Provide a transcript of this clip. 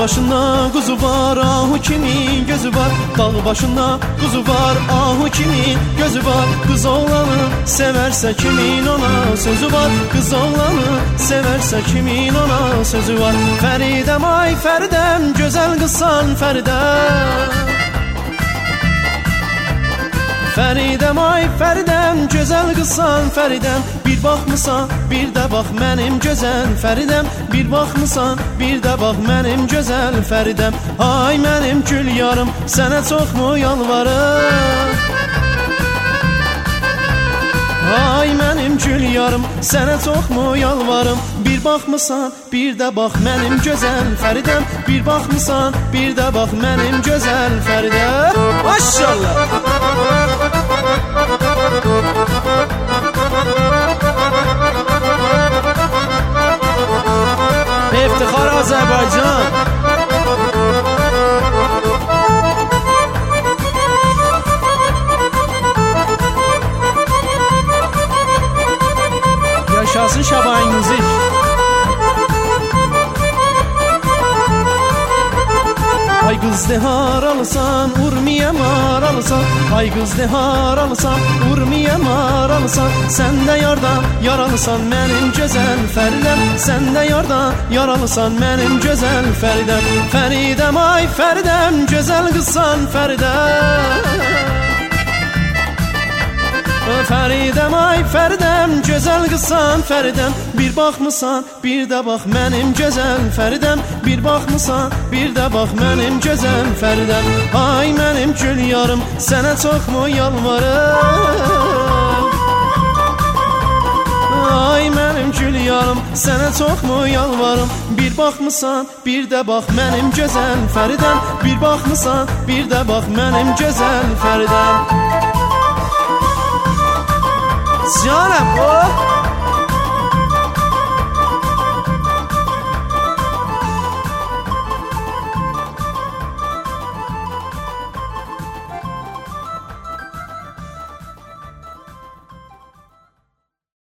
başında kuzu var, ahu kimi gözü var. Dağ başında kuzu var, ahu kimi gözü var. Kız oğlanı severse kimin ona sözü var. Kız oğlanı severse kimin ona sözü var. Feridem ay Feridem, güzel kızsan Feridem. Feridem ay Feridem, güzel kızsan Feridem. Bir bakmısan bir de bak mənim gözəl Feridem. Bir bakmısan bir de bak mənim gözəl Feridem. Ay mənim gül yarım, sənə çox mu yalvarım? Ay mənim gül yarım, sənə çox mu yalvarım? Bir bakmısan bir de bak mənim gözəl Feridem. Bir bakmısan bir de bak mənim gözəl Feridem. Maşallah. İftihar Azerbaycan. Yaşasın Şaban müzik. Ay kız ne haralısan, urmiyem haralısan. Ay kız ne haralısan, urmiyem haralısan. Sen de yardan yaralısan benim güzel Feridem. Sen de yardan yaralısan benim güzel Feridem. Feridem ay Feridem, güzel kızsan Feridem. Feridem ay Feridem, güzel kızsan Feridem. Bir bakmısan bir de bak mənim güzel Feridem. Bir bakmısan bir de bak mənim güzel Feridem. Ay mənim gül yarım, sənə çox mu yalvarım? Ay mənim gül yarım, sənə çox mu yalvarım? Bir bakmısan bir de bak mənim güzel Feridem. Bir bakmısan bir de bak mənim güzel Feridem. Canım oh!